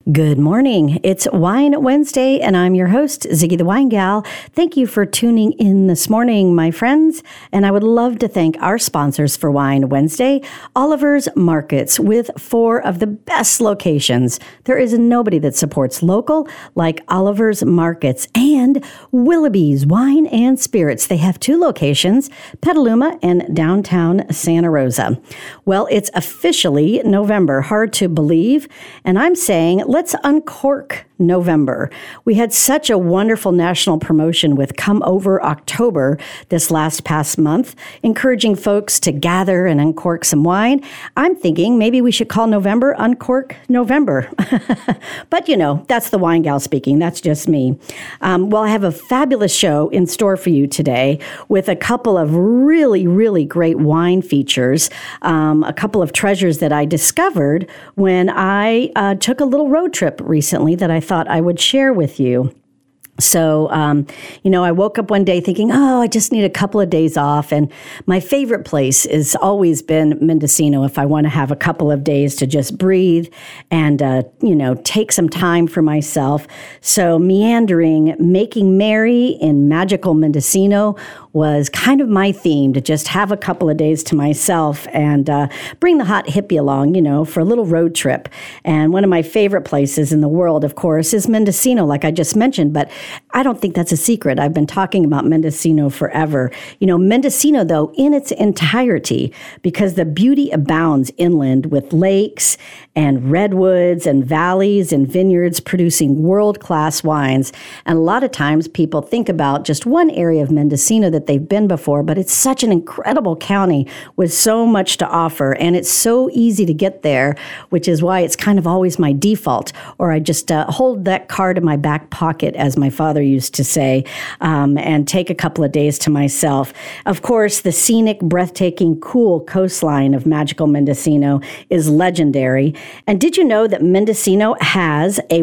Good morning. It's Wine Wednesday, and I'm your host, Ziggy the Wine Gal. Thank you for tuning in this morning, my friends. And I would love to thank our sponsors for Wine Wednesday, Oliver's Markets, with 4 of the best locations. There is nobody that supports local like Oliver's Markets, and Willoughby's Wine and Spirits. They have 2 locations, Petaluma and downtown Santa Rosa. Well, it's officially November. Hard to believe. And I'm saying, let's uncork November. We had such a wonderful national promotion with Come Over October this past month, encouraging folks to gather and uncork some wine. I'm thinking maybe we should call November Uncork November. But, that's the wine gal speaking. That's just me. Well, I have a fabulous show in store for you today with a couple of really, really great wine features, a couple of treasures that I discovered when I took a little road trip recently that I thought I would share with you. So, I woke up one day thinking, I just need a couple of days off. And my favorite place has always been Mendocino if I want to have a couple of days to just breathe and, take some time for myself. So meandering, making merry in magical Mendocino was kind of my theme, to just have a couple of days to myself and bring the hot hippie along, for a little road trip. And one of my favorite places in the world, of course, is Mendocino, like I just mentioned. But I don't think that's a secret. I've been talking about Mendocino forever. Mendocino, though, in its entirety, because the beauty abounds inland with lakes and redwoods and valleys and vineyards producing world-class wines. And a lot of times people think about just one area of Mendocino that they've been before, but it's such an incredible county with so much to offer, and it's so easy to get there, which is why it's kind of always my default, or I just hold that card in my back pocket, as my father used to say, and take a couple of days to myself. Of course, the scenic, breathtaking, cool coastline of magical Mendocino is legendary. And did you know that Mendocino has a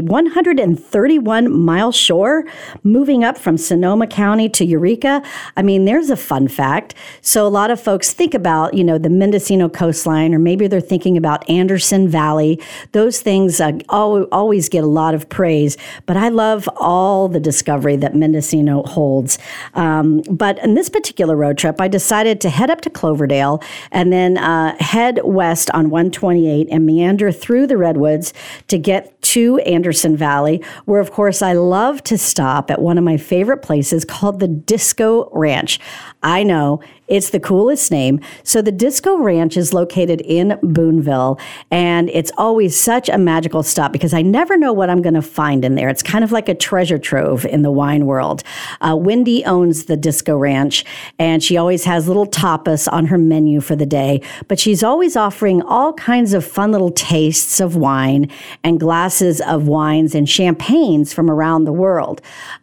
131-mile shore moving up from Sonoma County to Eureka? I mean, there's a fun fact. So a lot of folks think about, the Mendocino coastline, or maybe they're thinking about Anderson Valley. Those things always get a lot of praise, but I love all the discovery that Mendocino holds. But in this particular road trip, I decided to head up to Cloverdale and then head west on 128 and meander through the redwoods to get to Anderson Valley, where, of course, I love to stop at one of my favorite places called the Disco Ranch. I know, it's the coolest name. So the Disco Ranch is located in Boonville, and it's always such a magical stop because I never know what I'm going to find in there. It's kind of like a treasure trove in the wine world. Wendy owns the Disco Ranch, and she always has little tapas on her menu for the day, but she's always offering all kinds of fun little tastes of wine and glasses of wines and champagnes from around the world.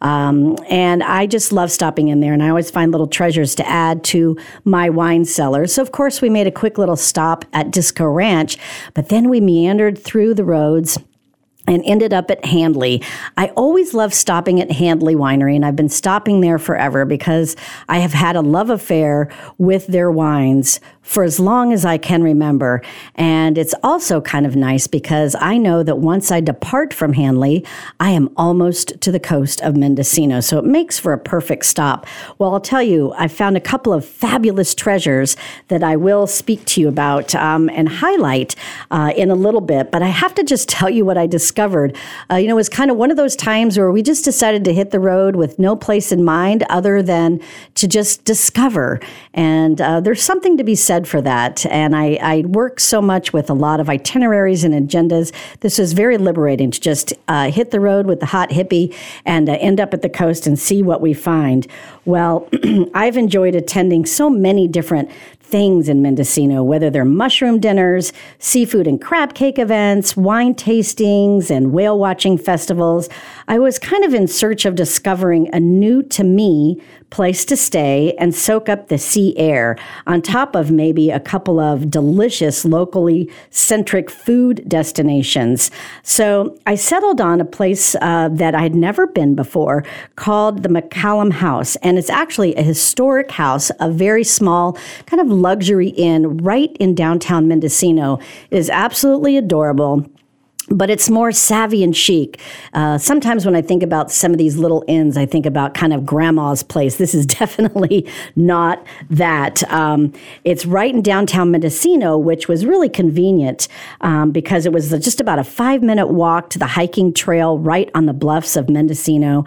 And I just love stopping in there, and I always find little treasures to add to my wine cellar. So, of course, we made a quick little stop at Disco Ranch, but then we meandered through the roads and ended up at Handley. I always love stopping at Handley Winery, and I've been stopping there forever because I have had a love affair with their wines for as long as I can remember. And it's also kind of nice because I know that once I depart from Handley, I am almost to the coast of Mendocino. So it makes for a perfect stop. Well, I'll tell you, I found a couple of fabulous treasures that I will speak to you about and highlight in a little bit. But I have to just tell you what I discovered. It was kind of one of those times where we just decided to hit the road with no place in mind other than to just discover. And there's something to be said for that. And I work so much with a lot of itineraries and agendas. This was very liberating to just hit the road with the hot hippie and end up at the coast and see what we find. Well, I've enjoyed attending so many different things in Mendocino, whether they're mushroom dinners, seafood and crab cake events, wine tastings, and whale watching festivals. I was kind of in search of discovering a new, to me, place to stay and soak up the sea air, on top of maybe a couple of delicious, locally centric food destinations. So I settled on a place that I had never been before called the McCallum House. And it's actually a historic house, a very small kind of luxury inn right in downtown Mendocino. It is absolutely adorable. but it's more savvy and chic. Sometimes when I think about some of these little inns, I think about kind of grandma's place. This is definitely not that. It's right in downtown Mendocino, which was really convenient because it was just about a 5-minute walk to the hiking trail right on the bluffs of Mendocino.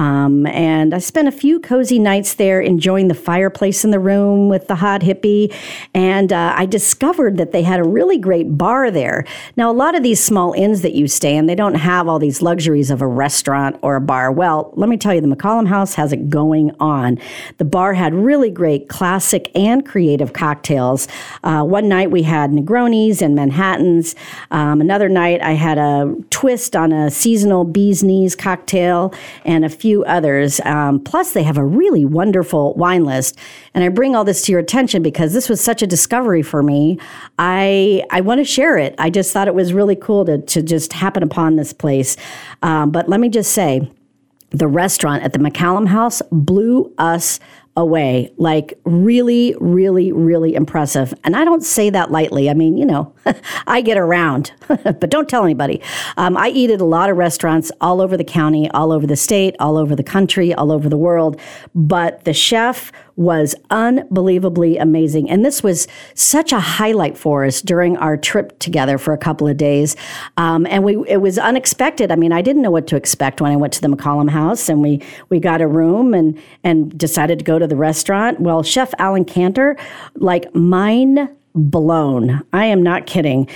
And I spent a few cozy nights there enjoying the fireplace in the room with the hot hippie. And I discovered that they had a really great bar there. Now, a lot of these small inns that you stay in, they don't have all these luxuries of a restaurant or a bar. Well, let me tell you, the McCollum House has it going on. The bar had really great classic and creative cocktails. One night we had Negronis and Manhattans. Another night I had a twist on a seasonal bee's knees cocktail and a few others. Plus, they have a really wonderful wine list. And I bring all this to your attention because this was such a discovery for me. I want to share it. I just thought it was really cool to just happen upon this place. But let me just say, the restaurant at the McCollum House blew us away. Like really, really, really impressive. And I don't say that lightly. I mean, you know, I get around, but don't tell anybody. I eat at a lot of restaurants all over the county, all over the state, all over the country, all over the world. But the chef was unbelievably amazing. And this was such a highlight for us during our trip together for a couple of days. And it was unexpected. I mean, I didn't know what to expect when I went to the McCollum House, and we got a room and decided to go to the restaurant. Well, Chef Alan Cantor, like mind blown. I am not kidding.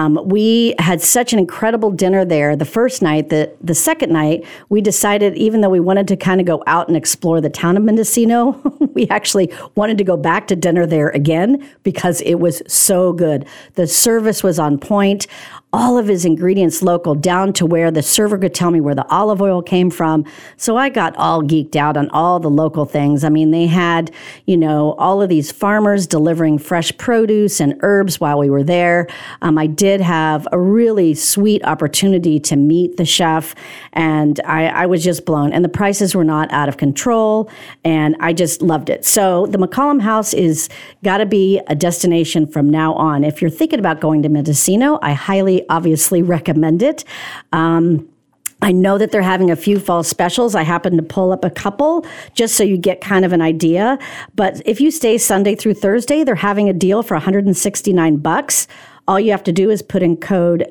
We had such an incredible dinner there the first night. The second night, we decided, even though we wanted to kind of go out and explore the town of Mendocino, we actually wanted to go back to dinner there again because it was so good. The service was on point. All of his ingredients local, down to where the server could tell me where the olive oil came from. So I got all geeked out on all the local things. I mean, they had, all of these farmers delivering fresh produce and herbs while we were there. I did have a really sweet opportunity to meet the chef, and I was just blown. And the prices were not out of control, and I just loved it. So the McCollum House is got to be a destination from now on. If you're thinking about going to Mendocino, I highly obviously recommend it. I know that they're having a few fall specials. I happen to pull up a couple just so you get kind of an idea. But if you stay Sunday through Thursday, they're having a deal for $169. All you have to do is put in code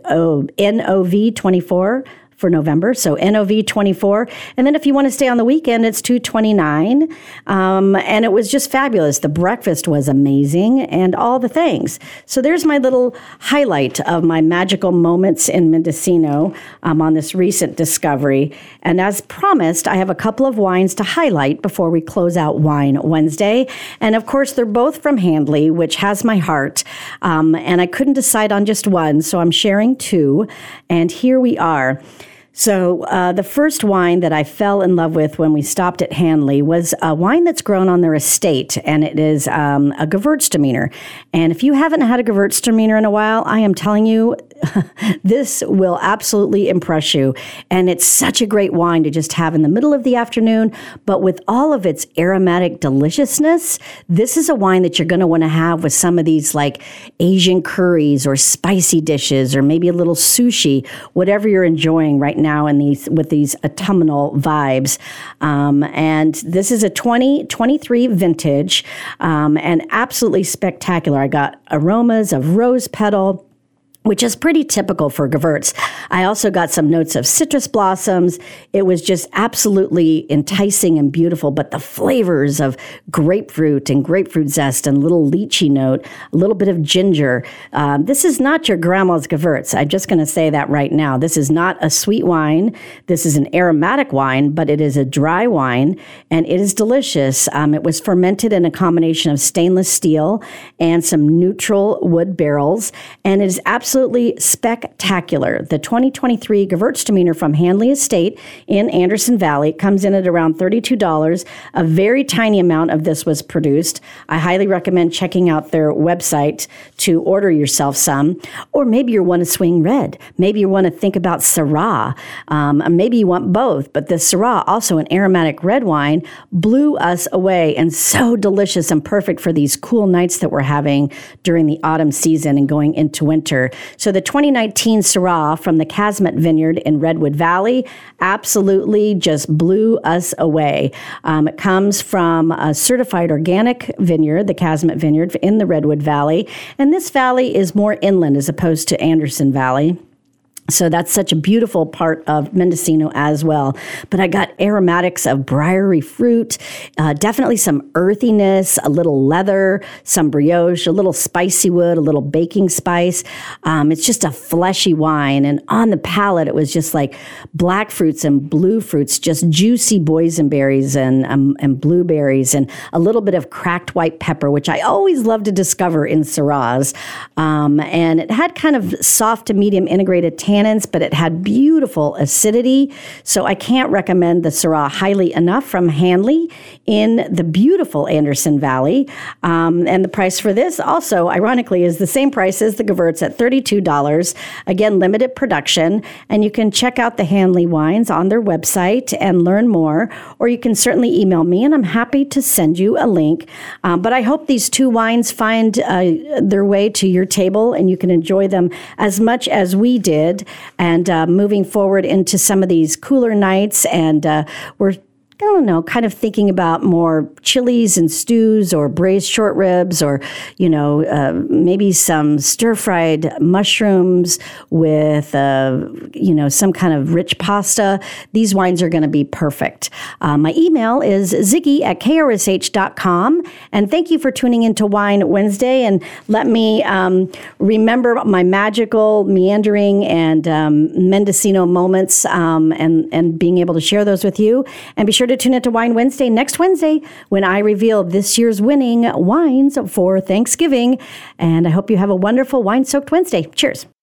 NOV24 for November. So NOV24. And then if you want to stay on the weekend, it's $229. And it was just fabulous. The breakfast was amazing and all the things. So there's my little highlight of my magical moments in Mendocino on this recent discovery. And as promised, I have a couple of wines to highlight before we close out Wine Wednesday. And of course, they're both from Handley, which has my heart. And I couldn't decide on just one, so I'm sharing two. And here we are. So the first wine that I fell in love with when we stopped at Handley was a wine that's grown on their estate, and it is a Gewürztraminer. And if you haven't had a Gewürztraminer in a while, I am telling you, this will absolutely impress you. And it's such a great wine to just have in the middle of the afternoon, but with all of its aromatic deliciousness, this is a wine that you're going to want to have with some of these like Asian curries or spicy dishes, or maybe a little sushi, whatever you're enjoying right now with these autumnal vibes. And this is a 2023 vintage, and absolutely spectacular. I got aromas of rose petal, which is pretty typical for Gewürz. I also got some notes of citrus blossoms. It was just absolutely enticing and beautiful, but the flavors of grapefruit and grapefruit zest and a little lychee note, a little bit of ginger. This is not your grandma's Gewürz. I'm just going to say that right now. This is not a sweet wine. This is an aromatic wine, but it is a dry wine, and it is delicious. It was fermented in a combination of stainless steel and some neutral wood barrels, and it is absolutely spectacular. The 2023 Gewürztraminer from Handley Estate in Anderson Valley comes in at around $32. A very tiny amount of this was produced. I highly recommend checking out their website to order yourself some. Or maybe you want to swing red. Maybe you want to think about Syrah. Maybe you want both. But the Syrah, also an aromatic red wine, blew us away, and so delicious and perfect for these cool nights that we're having during the autumn season and going into winter. So the 2019 Syrah from the Calumet Vineyard in Redwood Valley absolutely just blew us away. It comes from a certified organic vineyard, the Calumet Vineyard in the Redwood Valley. And this valley is more inland as opposed to Anderson Valley. So that's such a beautiful part of Mendocino as well. But I got aromatics of briery fruit, definitely some earthiness, a little leather, some brioche, a little spicy wood, a little baking spice. It's just a fleshy wine. And on the palate, it was just like black fruits and blue fruits, just juicy boysenberries and blueberries, and a little bit of cracked white pepper, which I always love to discover in Syrahs. And it had kind of soft to medium integrated tannins, but it had beautiful acidity. So I can't recommend the Syrah highly enough from Hanley in the beautiful Anderson Valley. And the price for this also, ironically, is the same price as the Gewurz at $32. Again, limited production. And you can check out the Hanley wines on their website and learn more. Or you can certainly email me, and I'm happy to send you a link. But I hope these two wines find their way to your table and you can enjoy them as much as we did. And moving forward into some of these cooler nights, and we're kind of thinking about more chilies and stews or braised short ribs or, maybe some stir-fried mushrooms with, some kind of rich pasta. These wines are going to be perfect. My email is ziggy@krsh.com. And thank you for tuning into Wine Wednesday. And let me remember my magical, meandering, and Mendocino moments and being able to share those with you. And be sure to tune into Wine Wednesday next Wednesday when I reveal this year's winning wines for Thanksgiving. And I hope you have a wonderful wine-soaked Wednesday. Cheers.